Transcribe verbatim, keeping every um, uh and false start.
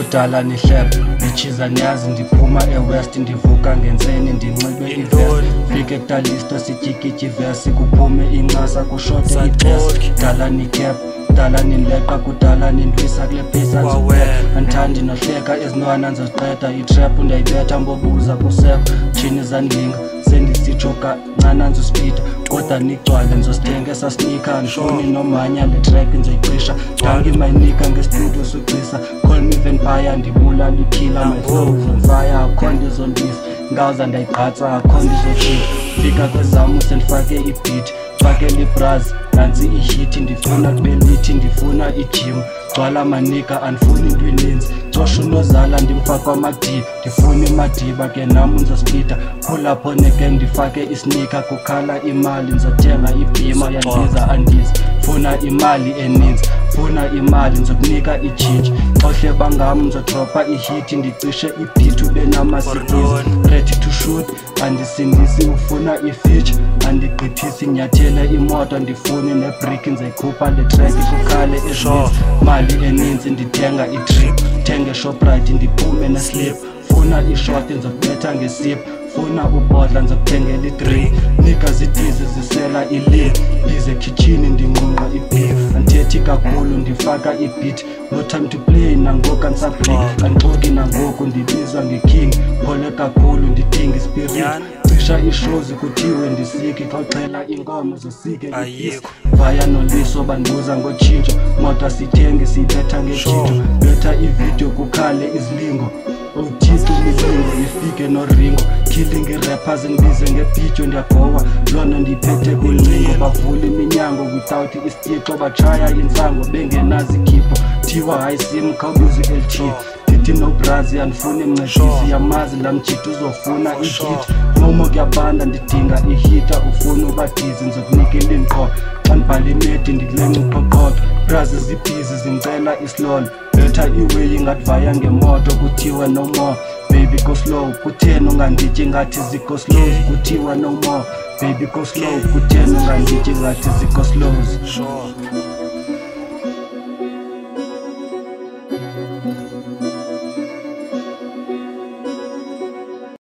kudala nihlep bichiza niyazi ndiphuma e-west ndivuka ngentseni ndinxibe ivest fike kutalisto sityikitya ivesi kuphume incasa kushote idress dala nikep dala nileqa kudala nindwisa kule phisa nzipep andithandi nohleka ezinwana nzoziqeda itrap ndiyayibetha mbobuza kusekho tshini zandlinga sendisijoka ncana nzospida kodwa nigcwale nzosithenga esasinika andifuni nomanya le track nzoyiqisha danki mayinika ngestudio sogcisa call me vampire ndibulala ikhila my flow on fire akho ndizondisa ngawuza ndayigqatsa akho ndizojika fika kwezamu sendifake ibeat fake libras nansi ihiti ndifuna kubelithi ndifuna ijim gcwala manika andifuni into eninzi cosha unozala ndimfaka amadiba ndifuna imadiba ke nam nzospida phulapho neke ndifake isinika kukhala imali nzothenga ibhima yandiza andiza funa imali eninzi funa imali nzokunika ijinji xohle bangam nzodropa ihiti ndicishe ibeat ube namasikizi ready to shoot andisindisi ufuna ifeature andigqithisi nyathele imoto ndifuni nebrick nzayikhupha le track kukhale ezinzi mali eninzi ndithenga itrip thenge shoprite ndiphume neslip funa ishot nzokubetha ngesip funa ubhodla nzokuthengela idrink nika zitizi zisela ilin lize kitchini ndinqunqa ibeef andithethi kakhulu ndifaka ibeat no time to play nangoku andisabrick andixoki nangoku ndibizwa ngeking phole kakhulu ndidinga ispirit cisha ishows kuthiwe ndisiki xoxela inkomo zosike ipeace vaya noliso bandibuza ngotshintsho moto sithengi siyibetha ngejito betha ivideo kukhale izilingo uthixo imilingo ifike noringo killing i-rappers ndibize ngebhijo ndiyagowa lona ndiphethe kulingo bavula iminyango without isitixo batshaya insango bengenazikhipho thiwa hayi sim khawubuze i-L T ndithi nobrazi andifuni mncedisi yamazi lamjito uzofuna ihit nomo kuyabanda ndidinga ihita ufuna ubadizi nzokunikela inqobo xa ndibhala imedi ndikulenca uqoqoqo brazi zibhizi zimcela islolo betha iweyi ngativaya ngemoto kuthiwa no more baby go slow kutheni ungandityi ngathi ziko slows kuthiwa no more baby go slow kutheni ungandityi ngathi ziko slows.